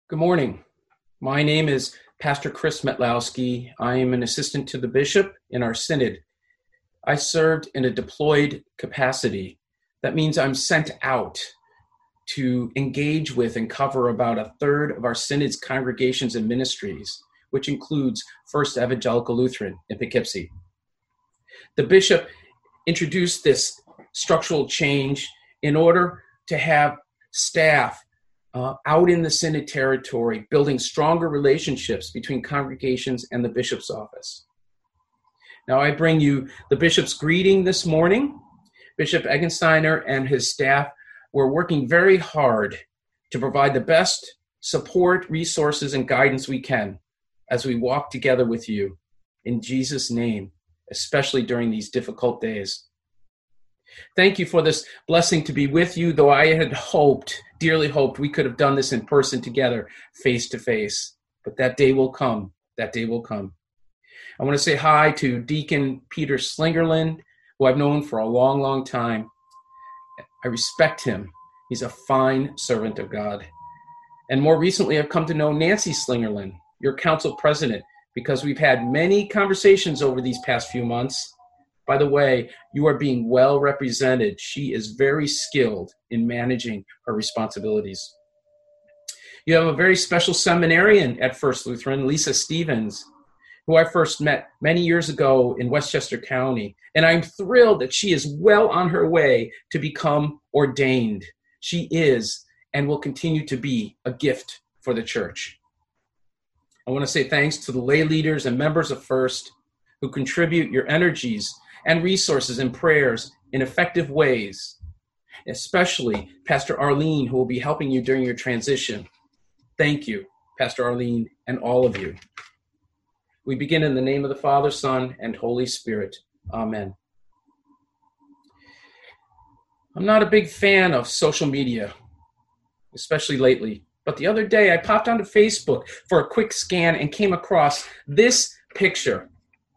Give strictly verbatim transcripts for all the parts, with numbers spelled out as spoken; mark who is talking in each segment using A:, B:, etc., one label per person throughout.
A: Good morning. My name is Pastor Chris Metlowski. I am an assistant to the bishop in our synod. I served in a deployed capacity. That means I'm sent out to engage with and cover about a third of our synod's congregations and ministries, which includes First Evangelical Lutheran in Poughkeepsie. The bishop introduced this structural change in order to have staff Uh, out in the synod territory, building stronger relationships between congregations and the bishop's office. Now I bring you the bishop's greeting this morning. Bishop Eggensteiner and his staff were working very hard to provide the best support, resources, and guidance we can as we walk together with you in Jesus' name, especially during these difficult days. Thank you for this blessing to be with you, though I had hoped, dearly hoped, we could have done this in person together, face to face. But that day will come. That day will come. I want to say hi to Deacon Peter Slingerland, who I've known for a long, long time. I respect him. He's a fine servant of God. And more recently, I've come to know Nancy Slingerland, your council president, because we've had many conversations over these past few months. By the way, you are being well represented. She is very skilled in managing her responsibilities. You have a very special seminarian at First Lutheran, Lisa Stevens, who I first met many years ago in Westchester County. And I'm thrilled that she is well on her way to become ordained. She is and will continue to be a gift for the church. I want to say thanks to the lay leaders and members of First who contribute your energies and resources and prayers in effective ways, especially Pastor Arlene, who will be helping you during your transition. Thank you, Pastor Arlene, and all of you. We begin in the name of the Father, Son, and Holy Spirit. Amen. I'm not a big fan of social media, especially lately, but the other day I popped onto Facebook for a quick scan and came across this picture.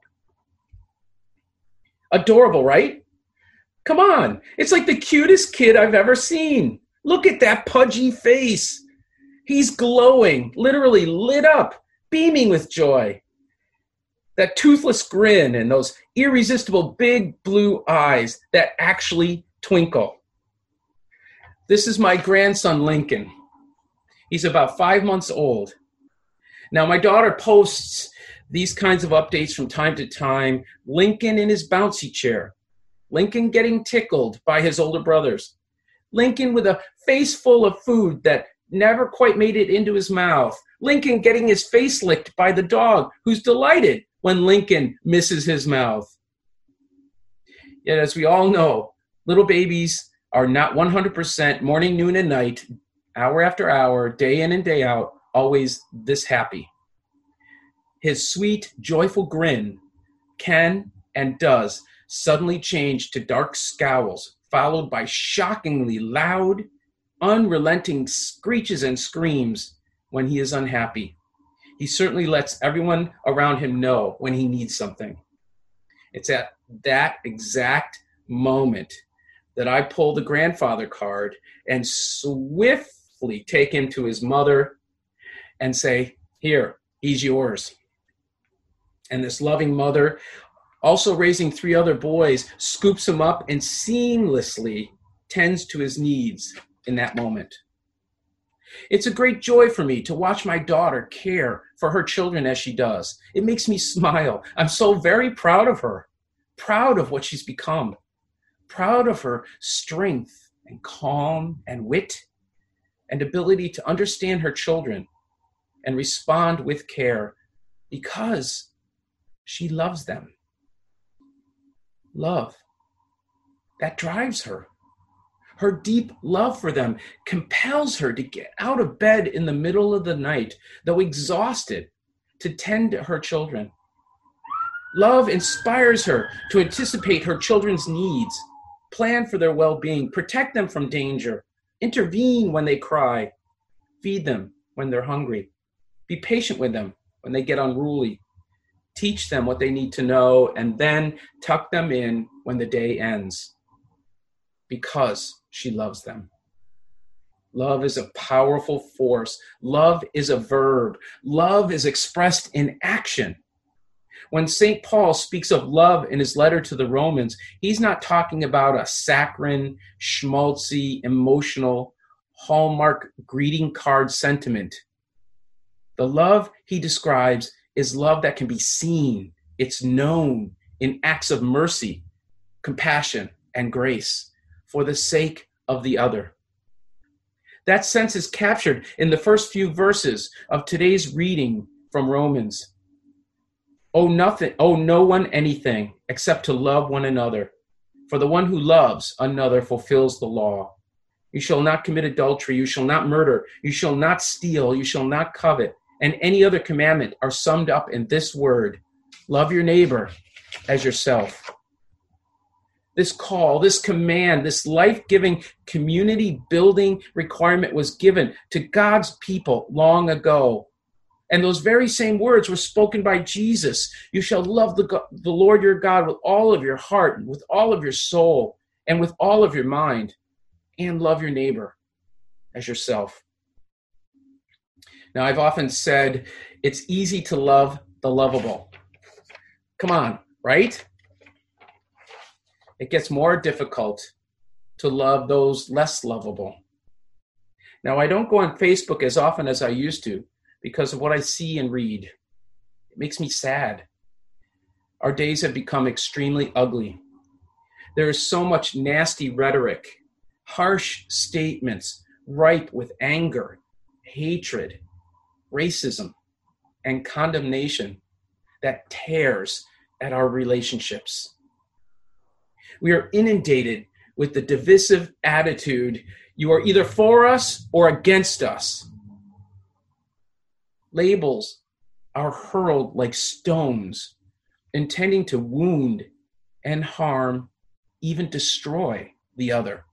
A: Adorable, right? Come on. It's like the cutest kid I've ever seen. Look at that pudgy face. He's glowing, literally lit up, beaming with joy. That toothless grin and those irresistible big blue eyes that actually twinkle. This is my grandson, Lincoln. He's about five months old. Now, my daughter posts these kinds of updates from time to time. Lincoln in his bouncy chair. Lincoln getting tickled by his older brothers. Lincoln with a face full of food that never quite made it into his mouth. Lincoln getting his face licked by the dog, who's delighted when Lincoln misses his mouth. Yet, as we all know, little babies are not one hundred percent morning, noon, and night, hour after hour, day in and day out, always this happy. His sweet, joyful grin can and does suddenly change to dark scowls, followed by shockingly loud, unrelenting screeches and screams when he is unhappy. He certainly lets everyone around him know when he needs something. It's at that exact moment that I pull the grandfather card and swiftly take him to his mother and say, "Here, he's yours." And this loving mother, also raising three other boys, scoops him up and seamlessly tends to his needs in that moment. It's a great joy for me to watch my daughter care for her children as she does. It makes me smile. I'm so very proud of her, proud of what she's become, proud of her strength and calm and wit and ability to understand her children and respond with care because she loves them. Love. That drives her. Her deep love for them compels her to get out of bed in the middle of the night, though exhausted, to tend to her children. Love inspires her to anticipate her children's needs, plan for their well-being, protect them from danger, intervene when they cry, feed them when they're hungry, be patient with them when they get unruly, teach them what they need to know, and then tuck them in when the day ends, because she loves them. Love is a powerful force. Love is a verb. Love is expressed in action. When Saint Paul speaks of love in his letter to the Romans, he's not talking about a saccharine, schmaltzy, emotional, hallmark greeting card sentiment. The love he describes is love that can be seen. It's known in acts of mercy, compassion, and grace for the sake of the other. That sense is captured in the first few verses of today's reading from Romans. Owe nothing, owe no one anything except to love one another. For the one who loves another fulfills the law. You shall not commit adultery. You shall not murder. You shall not steal. You shall not covet. And any other commandment are summed up in this word: love your neighbor as yourself. This call, this command, this life-giving, community-building requirement was given to God's people long ago. And those very same words were spoken by Jesus. You shall love the, God, the Lord your God with all of your heart, and with all of your soul, and with all of your mind, and love your neighbor as yourself. Now, I've often said it's easy to love the lovable. Come on, right? It gets more difficult to love those less lovable. Now, I don't go on Facebook as often as I used to because of what I see and read. It makes me sad. Our days have become extremely ugly. There is so much nasty rhetoric, harsh statements, ripe with anger, hatred, racism, and condemnation that tears at our relationships. We are inundated with the divisive attitude, you are either for us or against us. Labels are hurled like stones, intending to wound and harm, even destroy the other.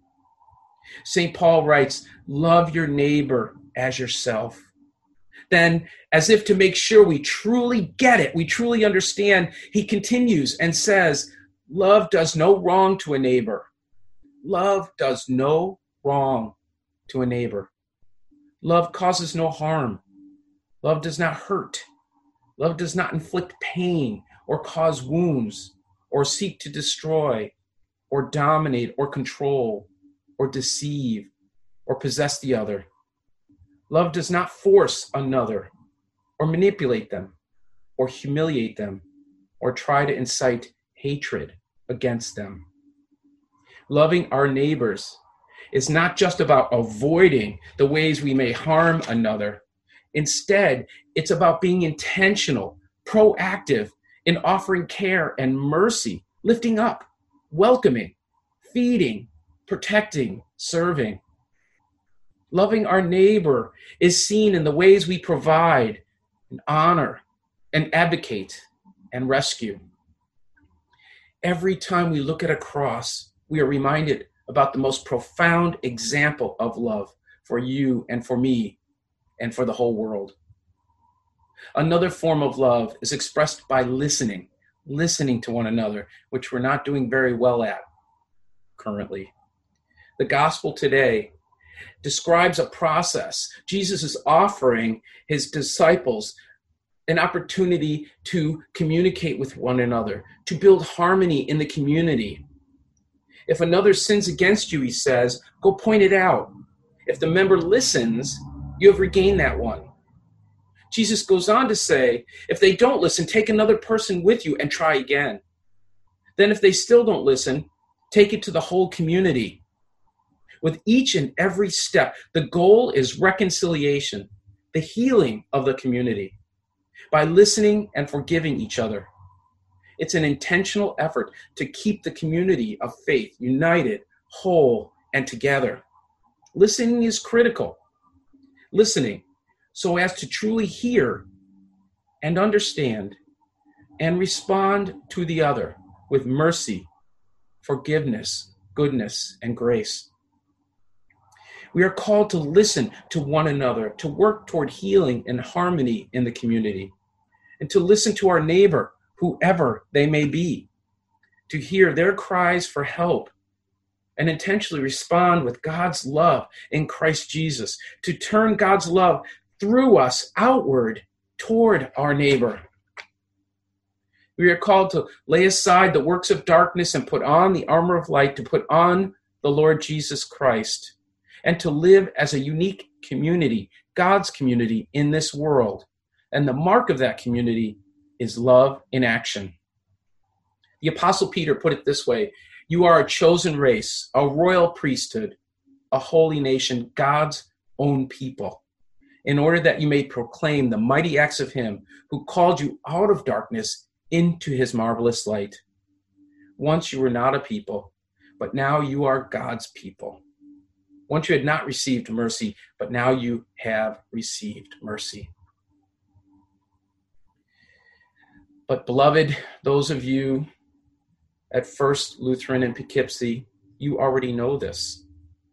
A: Saint Paul writes, love your neighbor as yourself. Then, as if to make sure we truly get it, we truly understand, he continues and says, love does no wrong to a neighbor. Love does no wrong to a neighbor. Love causes no harm. Love does not hurt. Love does not inflict pain or cause wounds or seek to destroy or dominate or control or deceive or possess the other. Love does not force another or manipulate them or humiliate them or try to incite hatred against them. Loving our neighbors is not just about avoiding the ways we may harm another. Instead, it's about being intentional, proactive in offering care and mercy, lifting up, welcoming, feeding, protecting, serving. Loving our neighbor is seen in the ways we provide and honor and advocate and rescue. Every time we look at a cross, we are reminded about the most profound example of love for you and for me and for the whole world. Another form of love is expressed by listening, listening to one another, which we're not doing very well at currently. The gospel today describes a process. Jesus is offering his disciples an opportunity to communicate with one another, to build harmony in the community. If another sins against you, he says, go point it out. If the member listens, you have regained that one. Jesus goes on to say, if they don't listen, take another person with you and try again. Then if they still don't listen, take it to the whole community. With each and every step, the goal is reconciliation, the healing of the community, by listening and forgiving each other. It's an intentional effort to keep the community of faith united, whole, and together. Listening is critical. Listening so as to truly hear and understand and respond to the other with mercy, forgiveness, goodness, and grace. We are called to listen to one another, to work toward healing and harmony in the community, and to listen to our neighbor, whoever they may be, to hear their cries for help, and intentionally respond with God's love in Christ Jesus, to turn God's love through us outward toward our neighbor. We are called to lay aside the works of darkness and put on the armor of light, to put on the Lord Jesus Christ, and to live as a unique community, God's community in this world. And the mark of that community is love in action. The Apostle Peter put it this way: you are a chosen race, a royal priesthood, a holy nation, God's own people, in order that you may proclaim the mighty acts of him who called you out of darkness into his marvelous light. Once you were not a people, but now you are God's people. Once you had not received mercy, but now you have received mercy. But beloved, those of you at First Lutheran in Poughkeepsie, you already know this.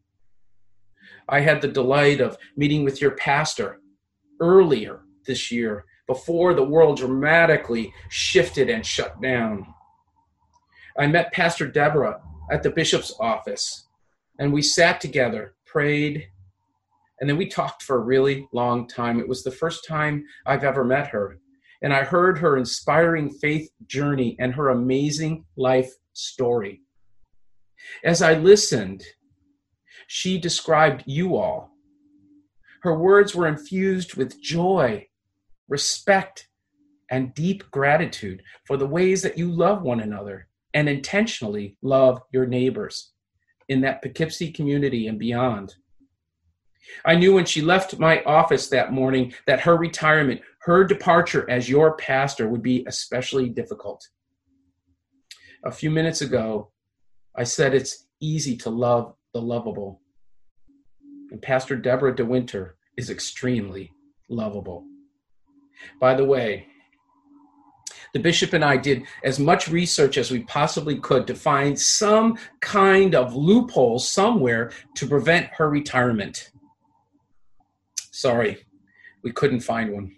A: I had the delight of meeting with your pastor earlier this year, before the world dramatically shifted and shut down. I met Pastor Deborah at the bishop's office, and we sat together, prayed, and then we talked for a really long time. It was the first time I've ever met her, and I heard her inspiring faith journey and her amazing life story. As I listened, she described you all. Her words were infused with joy, respect, and deep gratitude for the ways that you love one another and intentionally love your neighbors in that Poughkeepsie community and beyond. I knew when she left my office that morning that her retirement, her departure as your pastor, would be especially difficult. A few minutes ago, I said it's easy to love the lovable. And Pastor Deborah DeWinter is extremely lovable. By the way, the bishop and I did as much research as we possibly could to find some kind of loophole somewhere to prevent her retirement. Sorry, we couldn't find one.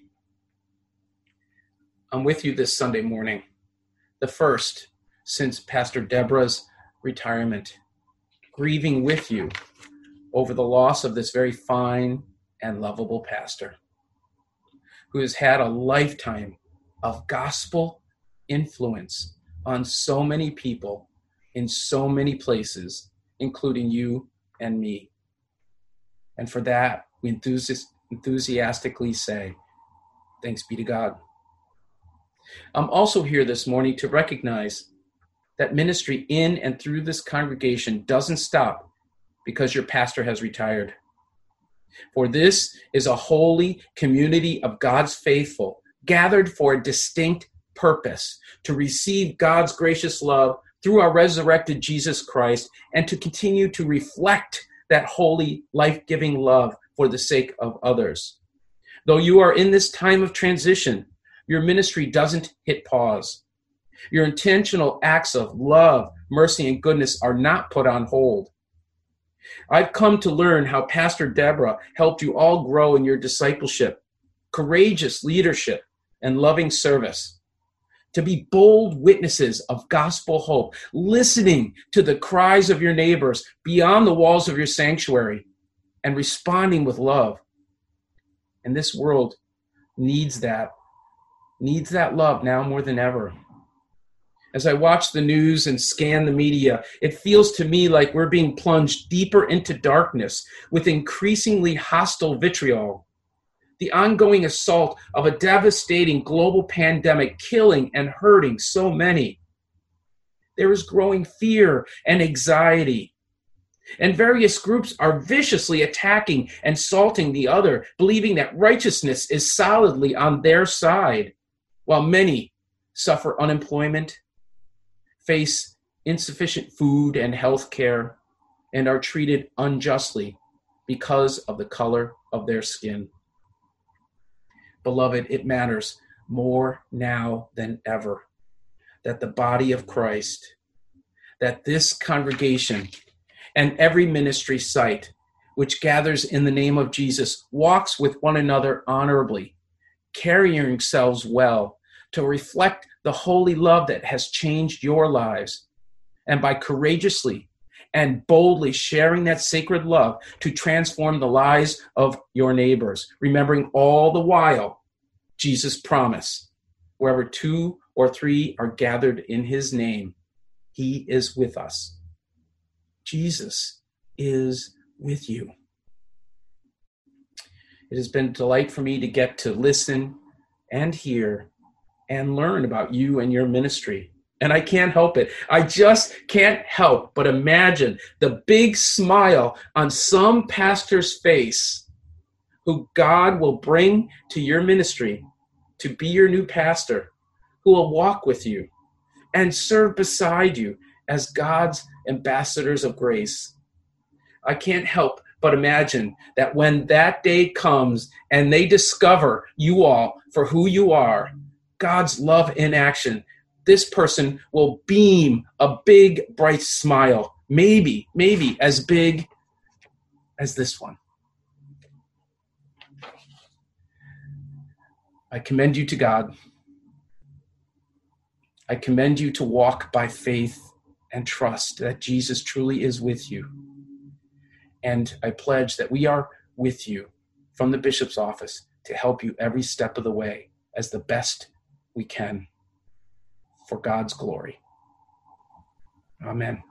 A: I'm with you this Sunday morning, the first since Pastor Deborah's retirement, grieving with you over the loss of this very fine and lovable pastor who has had a lifetime of gospel influence on so many people in so many places, including you and me. And for that, we enthusi- enthusiastically say, thanks be to God. I'm also here this morning to recognize that ministry in and through this congregation doesn't stop because your pastor has retired. For this is a holy community of God's faithful, gathered for a distinct purpose, to receive God's gracious love through our resurrected Jesus Christ and to continue to reflect that holy, life-giving love for the sake of others. Though you are in this time of transition, your ministry doesn't hit pause. Your intentional acts of love, mercy, and goodness are not put on hold. I've come to learn how Pastor Deborah helped you all grow in your discipleship, courageous leadership, and loving service, to be bold witnesses of gospel hope, listening to the cries of your neighbors beyond the walls of your sanctuary, and responding with love. And this world needs that, needs that love now more than ever. As I watch the news and scan the media, it feels to me like we're being plunged deeper into darkness with increasingly hostile vitriol. The ongoing assault of a devastating global pandemic killing and hurting so many. There is growing fear and anxiety. And various groups are viciously attacking and salting the other, believing that righteousness is solidly on their side, while many suffer unemployment, face insufficient food and health care, and are treated unjustly because of the color of their skin. Beloved, it matters more now than ever that the body of Christ, that this congregation and every ministry site which gathers in the name of Jesus walks with one another honorably, carrying yourselves well to reflect the holy love that has changed your lives, and by courageously and boldly sharing that sacred love to transform the lives of your neighbors, remembering all the while Jesus' promise, wherever two or three are gathered in his name, he is with us. Jesus is with you. It has been a delight for me to get to listen and hear and learn about you and your ministry. And I can't help it. I just can't help but imagine the big smile on some pastor's face who God will bring to your ministry to be your new pastor, who will walk with you and serve beside you as God's ambassadors of grace. I can't help but imagine that when that day comes and they discover you all for who you are, God's love in action, this person will beam a big, bright smile, maybe, maybe as big as this one. I commend you to God. I commend you to walk by faith and trust that Jesus truly is with you. And I pledge that we are with you from the bishop's office to help you every step of the way as the best we can for God's glory. Amen.